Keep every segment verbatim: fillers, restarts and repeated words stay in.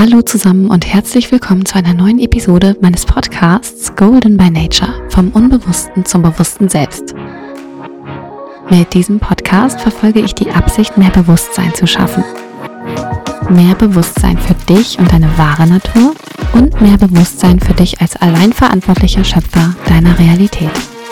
Hallo zusammen und herzlich willkommen zu einer neuen Episode meines Podcasts Golden by Nature, vom Unbewussten zum Bewussten selbst. Mit diesem Podcast verfolge ich die Absicht, mehr Bewusstsein zu schaffen. Mehr Bewusstsein für dich und deine wahre Natur und mehr Bewusstsein für dich als allein verantwortlicher Schöpfer deiner Realität.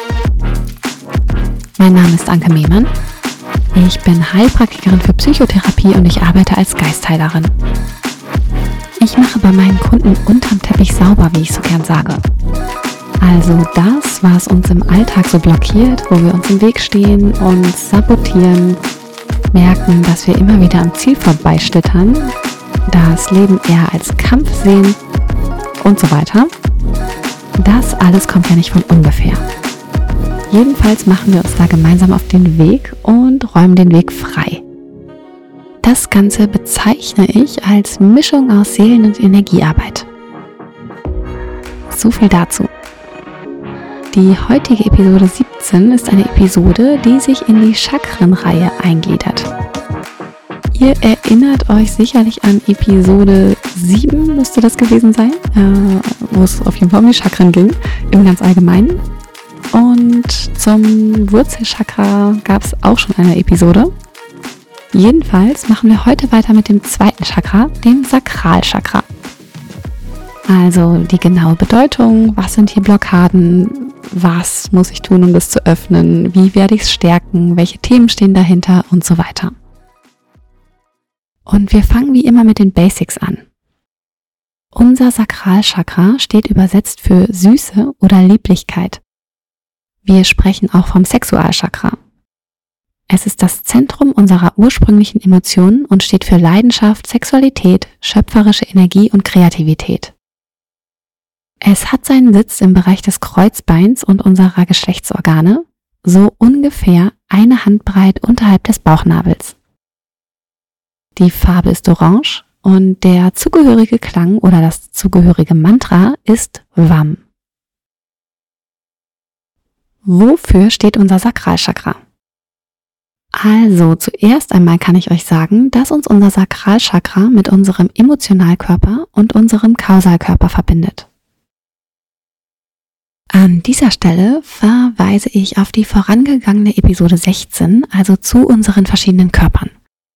Mein Name ist Anke Mehmann. Ich bin Heilpraktikerin für Psychotherapie und ich arbeite als Geistheilerin. Ich mache bei meinen Kunden unterm Teppich sauber, wie ich so gern sage. Also das, was uns im Alltag so blockiert, wo wir uns im Weg stehen, uns sabotieren, merken, dass wir immer wieder am Ziel vorbeischlittern, das Leben eher als Kampf sehen und so weiter. Das alles kommt ja nicht von ungefähr. Jedenfalls machen wir uns da gemeinsam auf den Weg und räumen den Weg frei. Das Ganze bezeichne ich als Mischung aus Seelen- und Energiearbeit. So viel dazu. Die heutige Episode siebzehn ist eine Episode, die sich in die Chakrenreihe eingliedert. Ihr erinnert euch sicherlich an Episode sieben, müsste das gewesen sein, äh, wo es auf jeden Fall um die Chakren ging, im ganz Allgemeinen. Und zum Wurzelchakra gab es auch schon eine Episode. Jedenfalls machen wir heute weiter mit dem zweiten Chakra, dem Sakralchakra. Also die genaue Bedeutung, was sind hier Blockaden, was muss ich tun, um das zu öffnen, wie werde ich es stärken, welche Themen stehen dahinter und so weiter. Und wir fangen wie immer mit den Basics an. Unser Sakralchakra steht übersetzt für Süße oder Lieblichkeit. Wir sprechen auch vom Sexualchakra. Es ist das Zentrum unserer ursprünglichen Emotionen und steht für Leidenschaft, Sexualität, schöpferische Energie und Kreativität. Es hat seinen Sitz im Bereich des Kreuzbeins und unserer Geschlechtsorgane, so ungefähr eine Handbreit unterhalb des Bauchnabels. Die Farbe ist orange und der zugehörige Klang oder das zugehörige Mantra ist Vam. Wofür steht unser Sakralchakra? Also, zuerst einmal kann ich euch sagen, dass uns unser Sakralchakra mit unserem Emotionalkörper und unserem Kausalkörper verbindet. An dieser Stelle verweise ich auf die vorangegangene Episode sechzehn, also zu unseren verschiedenen Körpern.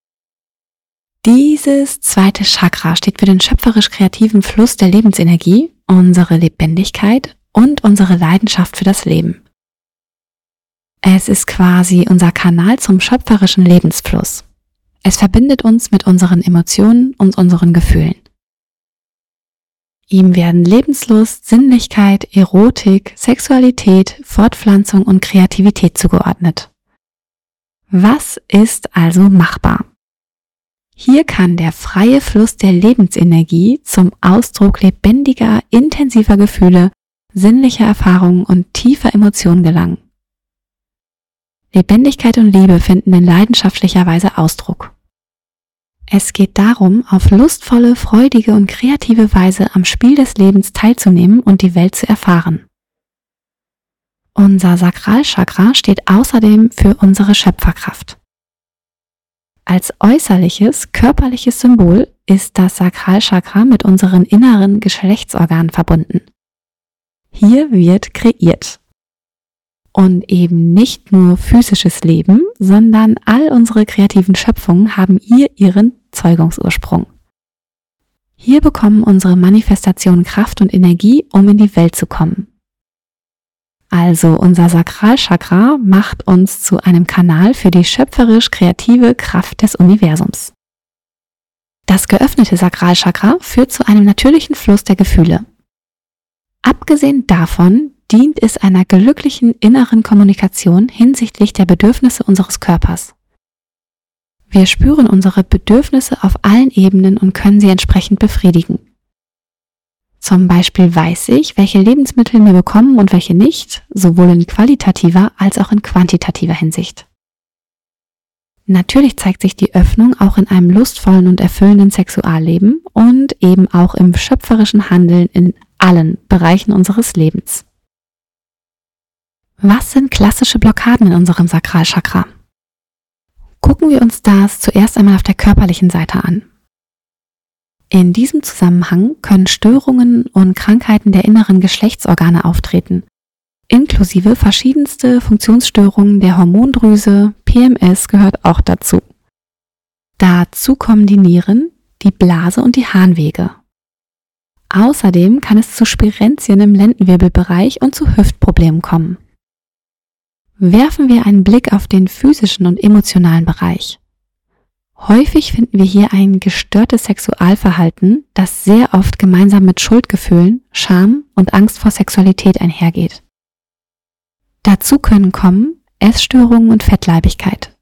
Dieses zweite Chakra steht für den schöpferisch-kreativen Fluss der Lebensenergie, unsere Lebendigkeit und unsere Leidenschaft für das Leben. Es ist quasi unser Kanal zum schöpferischen Lebensfluss. Es verbindet uns mit unseren Emotionen und unseren Gefühlen. Ihm werden Lebenslust, Sinnlichkeit, Erotik, Sexualität, Fortpflanzung und Kreativität zugeordnet. Was ist also machbar? Hier kann der freie Fluss der Lebensenergie zum Ausdruck lebendiger, intensiver Gefühle, sinnlicher Erfahrungen und tiefer Emotionen gelangen. Lebendigkeit und Liebe finden in leidenschaftlicher Weise Ausdruck. Es geht darum, auf lustvolle, freudige und kreative Weise am Spiel des Lebens teilzunehmen und die Welt zu erfahren. Unser Sakralchakra steht außerdem für unsere Schöpferkraft. Als äußerliches, körperliches Symbol ist das Sakralchakra mit unseren inneren Geschlechtsorganen verbunden. Hier wird kreiert. Und eben nicht nur physisches Leben, sondern all unsere kreativen Schöpfungen haben hier ihren Zeugungsursprung. Hier bekommen unsere Manifestationen Kraft und Energie, um in die Welt zu kommen. Also unser Sakralchakra macht uns zu einem Kanal für die schöpferisch-kreative Kraft des Universums. Das geöffnete Sakralchakra führt zu einem natürlichen Fluss der Gefühle. Abgesehen davon dient es einer glücklichen inneren Kommunikation hinsichtlich der Bedürfnisse unseres Körpers. Wir spüren unsere Bedürfnisse auf allen Ebenen und können sie entsprechend befriedigen. Zum Beispiel weiß ich, welche Lebensmittel mir bekommen und welche nicht, sowohl in qualitativer als auch in quantitativer Hinsicht. Natürlich zeigt sich die Öffnung auch in einem lustvollen und erfüllenden Sexualleben und eben auch im schöpferischen Handeln in allen Bereichen unseres Lebens. Was sind klassische Blockaden in unserem Sakralchakra? Gucken wir uns das zuerst einmal auf der körperlichen Seite an. In diesem Zusammenhang können Störungen und Krankheiten der inneren Geschlechtsorgane auftreten, inklusive verschiedenste Funktionsstörungen der Hormondrüse, P M S gehört auch dazu. Dazu kommen die Nieren, die Blase und die Harnwege. Außerdem kann es zu Spirenzien im Lendenwirbelbereich und zu Hüftproblemen kommen. Werfen wir einen Blick auf den physischen und emotionalen Bereich. Häufig finden wir hier ein gestörtes Sexualverhalten, das sehr oft gemeinsam mit Schuldgefühlen, Scham und Angst vor Sexualität einhergeht. Dazu können kommen Essstörungen und Fettleibigkeit.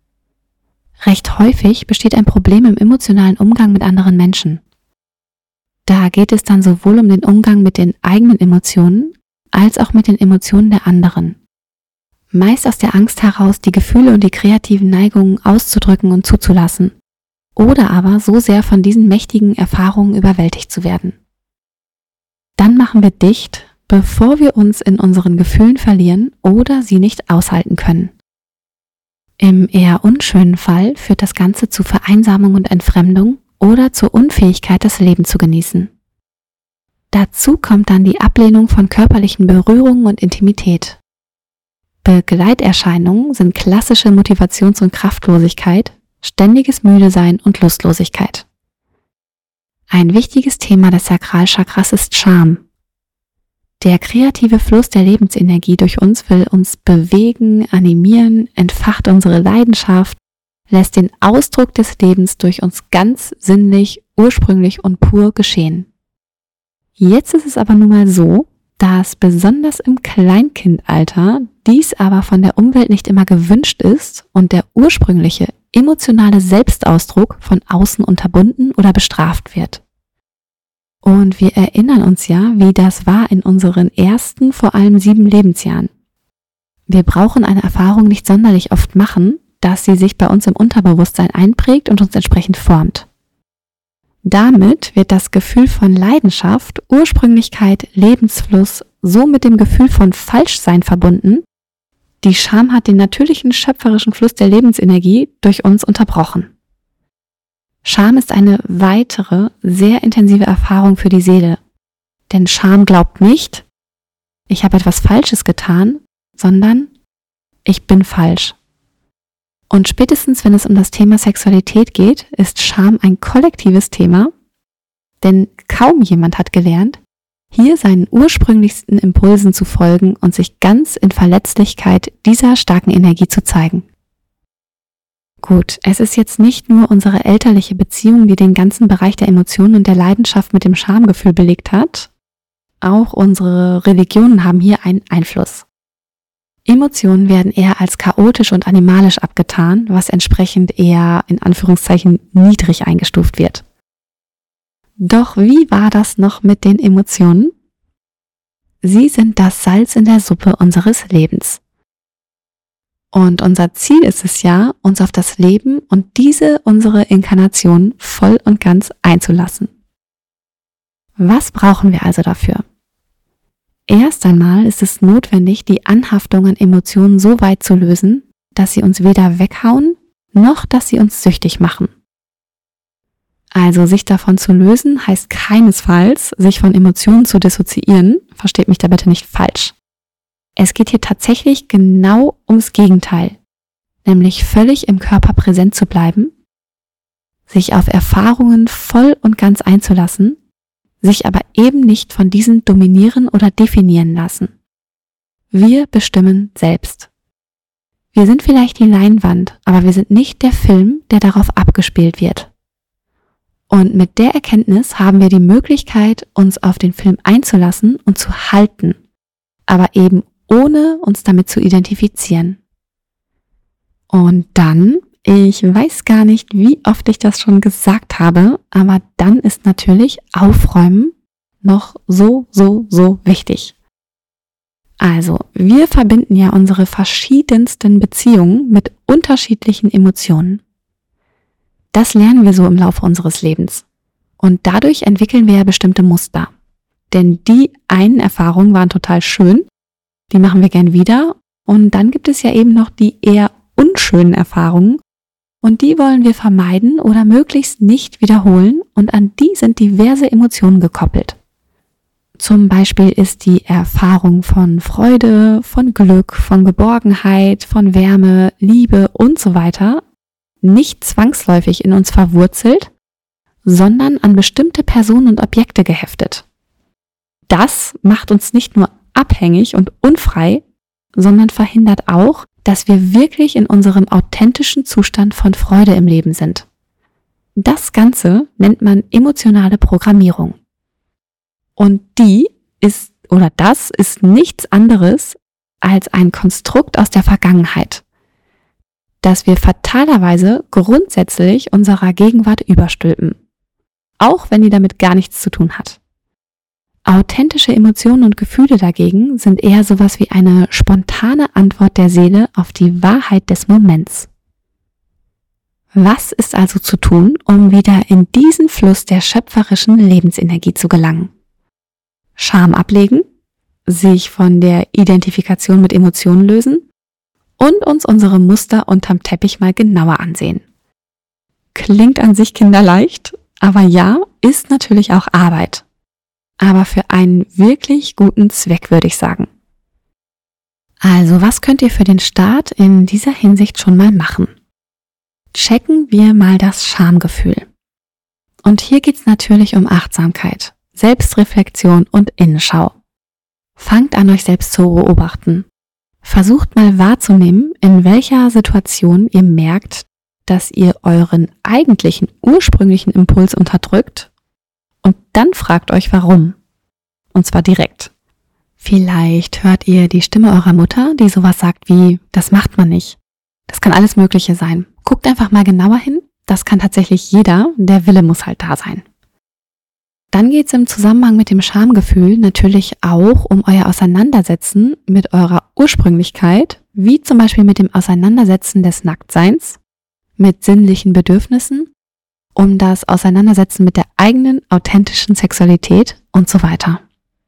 Recht häufig besteht ein Problem im emotionalen Umgang mit anderen Menschen. Da geht es dann sowohl um den Umgang mit den eigenen Emotionen als auch mit den Emotionen der anderen. Meist aus der Angst heraus, die Gefühle und die kreativen Neigungen auszudrücken und zuzulassen, oder aber so sehr von diesen mächtigen Erfahrungen überwältigt zu werden. Dann machen wir dicht, bevor wir uns in unseren Gefühlen verlieren oder sie nicht aushalten können. Im eher unschönen Fall führt das Ganze zu Vereinsamung und Entfremdung oder zur Unfähigkeit, das Leben zu genießen. Dazu kommt dann die Ablehnung von körperlichen Berührungen und Intimität. Begleiterscheinungen sind klassische Motivations- und Kraftlosigkeit, ständiges Müdesein und Lustlosigkeit. Ein wichtiges Thema des Sakralchakras ist Scham. Der kreative Fluss der Lebensenergie durch uns will uns bewegen, animieren, entfacht unsere Leidenschaft, lässt den Ausdruck des Lebens durch uns ganz sinnlich, ursprünglich und pur geschehen. Jetzt ist es aber nun mal so, dass besonders im Kleinkindalter dies aber von der Umwelt nicht immer gewünscht ist und der ursprüngliche emotionale Selbstausdruck von außen unterbunden oder bestraft wird. Und wir erinnern uns ja, wie das war in unseren ersten, vor allem sieben Lebensjahren. Wir brauchen eine Erfahrung nicht sonderlich oft machen, dass sie sich bei uns im Unterbewusstsein einprägt und uns entsprechend formt. Damit wird das Gefühl von Leidenschaft, Ursprünglichkeit, Lebensfluss so mit dem Gefühl von Falschsein verbunden. Die Scham hat den natürlichen schöpferischen Fluss der Lebensenergie durch uns unterbrochen. Scham ist eine weitere, sehr intensive Erfahrung für die Seele. Denn Scham glaubt nicht, ich habe etwas Falsches getan, sondern ich bin falsch. Und spätestens, wenn es um das Thema Sexualität geht, ist Scham ein kollektives Thema, denn kaum jemand hat gelernt, hier seinen ursprünglichsten Impulsen zu folgen und sich ganz in Verletzlichkeit dieser starken Energie zu zeigen. Gut, es ist jetzt nicht nur unsere elterliche Beziehung, die den ganzen Bereich der Emotionen und der Leidenschaft mit dem Schamgefühl belegt hat, auch unsere Religionen haben hier einen Einfluss. Emotionen werden eher als chaotisch und animalisch abgetan, was entsprechend eher in Anführungszeichen niedrig eingestuft wird. Doch wie war das noch mit den Emotionen? Sie sind das Salz in der Suppe unseres Lebens. Und unser Ziel ist es ja, uns auf das Leben und diese unsere Inkarnation voll und ganz einzulassen. Was brauchen wir also dafür? Erst einmal ist es notwendig, die Anhaftung an Emotionen so weit zu lösen, dass sie uns weder weghauen, noch dass sie uns süchtig machen. Also sich davon zu lösen, heißt keinesfalls, sich von Emotionen zu dissoziieren, versteht mich da bitte nicht falsch. Es geht hier tatsächlich genau ums Gegenteil, nämlich völlig im Körper präsent zu bleiben, sich auf Erfahrungen voll und ganz einzulassen, sich aber eben nicht von diesen dominieren oder definieren lassen. Wir bestimmen selbst. Wir sind vielleicht die Leinwand, aber wir sind nicht der Film, der darauf abgespielt wird. Und mit der Erkenntnis haben wir die Möglichkeit, uns auf den Film einzulassen und zu halten, aber eben ohne uns damit zu identifizieren. Und dann, ich weiß gar nicht, wie oft ich das schon gesagt habe, aber dann ist natürlich Aufräumen noch so, so, so wichtig. Also, wir verbinden ja unsere verschiedensten Beziehungen mit unterschiedlichen Emotionen. Das lernen wir so im Laufe unseres Lebens. Und dadurch entwickeln wir ja bestimmte Muster. Denn die einen Erfahrungen waren total schön, die machen wir gern wieder. Und dann gibt es ja eben noch die eher unschönen Erfahrungen. Und die wollen wir vermeiden oder möglichst nicht wiederholen und an die sind diverse Emotionen gekoppelt. Zum Beispiel ist die Erfahrung von Freude, von Glück, von Geborgenheit, von Wärme, Liebe und so weiter nicht zwangsläufig in uns verwurzelt, sondern an bestimmte Personen und Objekte geheftet. Das macht uns nicht nur abhängig und unfrei, sondern verhindert auch, dass wir wirklich in unserem authentischen Zustand von Freude im Leben sind. Das Ganze nennt man emotionale Programmierung. Und die ist, oder das ist nichts anderes als ein Konstrukt aus der Vergangenheit, das wir fatalerweise grundsätzlich unserer Gegenwart überstülpen, auch wenn die damit gar nichts zu tun hat. Authentische Emotionen und Gefühle dagegen sind eher sowas wie eine spontane Antwort der Seele auf die Wahrheit des Moments. Was ist also zu tun, um wieder in diesen Fluss der schöpferischen Lebensenergie zu gelangen? Scham ablegen, sich von der Identifikation mit Emotionen lösen und uns unsere Muster unterm Teppich mal genauer ansehen. Klingt an sich kinderleicht, aber ja, ist natürlich auch Arbeit. Aber für einen wirklich guten Zweck, würde ich sagen. Also, was könnt ihr für den Start in dieser Hinsicht schon mal machen? Checken wir mal das Schamgefühl. Und hier geht's natürlich um Achtsamkeit, Selbstreflexion und Innenschau. Fangt an, euch selbst zu beobachten. Versucht mal wahrzunehmen, in welcher Situation ihr merkt, dass ihr euren eigentlichen, ursprünglichen Impuls unterdrückt. Und dann fragt euch, warum. Und zwar direkt. Vielleicht hört ihr die Stimme eurer Mutter, die sowas sagt wie, das macht man nicht. Das kann alles Mögliche sein. Guckt einfach mal genauer hin. Das kann tatsächlich jeder. Der Wille muss halt da sein. Dann geht es im Zusammenhang mit dem Schamgefühl natürlich auch um euer Auseinandersetzen mit eurer Ursprünglichkeit, wie zum Beispiel mit dem Auseinandersetzen des Nacktseins, mit sinnlichen Bedürfnissen, um das Auseinandersetzen mit der eigenen authentischen Sexualität und so weiter.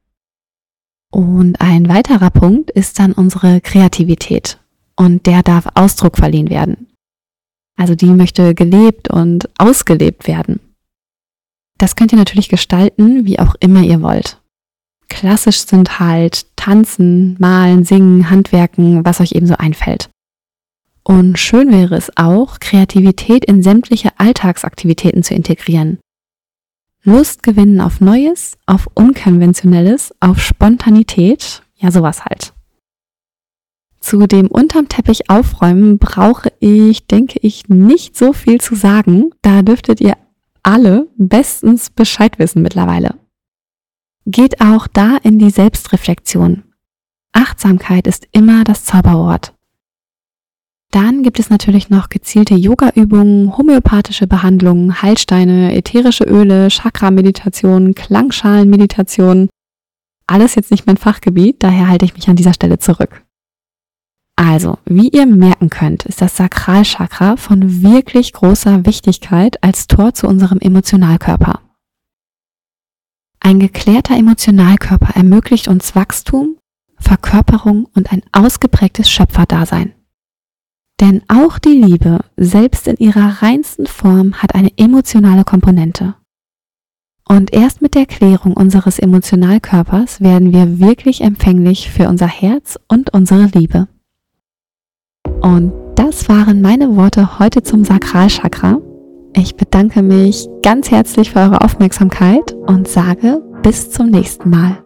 Und ein weiterer Punkt ist dann unsere Kreativität und der darf Ausdruck verliehen werden. Also die möchte gelebt und ausgelebt werden. Das könnt ihr natürlich gestalten, wie auch immer ihr wollt. Klassisch sind halt Tanzen, Malen, Singen, Handwerken, was euch eben so einfällt. Und schön wäre es auch, Kreativität in sämtliche Alltagsaktivitäten zu integrieren. Lust gewinnen auf Neues, auf Unkonventionelles, auf Spontanität, ja sowas halt. Zu dem unterm Teppich aufräumen brauche ich, denke ich, nicht so viel zu sagen. Da dürftet ihr alle bestens Bescheid wissen mittlerweile. Geht auch da in die Selbstreflexion. Achtsamkeit ist immer das Zauberwort. Dann gibt es natürlich noch gezielte Yoga-Übungen, homöopathische Behandlungen, Heilsteine, ätherische Öle, Chakra-Meditation, Klangschalen-Meditation. Alles jetzt nicht mein Fachgebiet, daher halte ich mich an dieser Stelle zurück. Also, wie ihr merken könnt, ist das Sakralchakra von wirklich großer Wichtigkeit als Tor zu unserem Emotionalkörper. Ein geklärter Emotionalkörper ermöglicht uns Wachstum, Verkörperung und ein ausgeprägtes Schöpferdasein. Denn auch die Liebe, selbst in ihrer reinsten Form, hat eine emotionale Komponente. Und erst mit der Klärung unseres Emotionalkörpers werden wir wirklich empfänglich für unser Herz und unsere Liebe. Und das waren meine Worte heute zum Sakralchakra. Ich bedanke mich ganz herzlich für eure Aufmerksamkeit und sage bis zum nächsten Mal.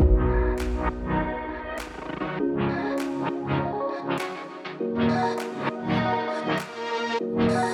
Yeah.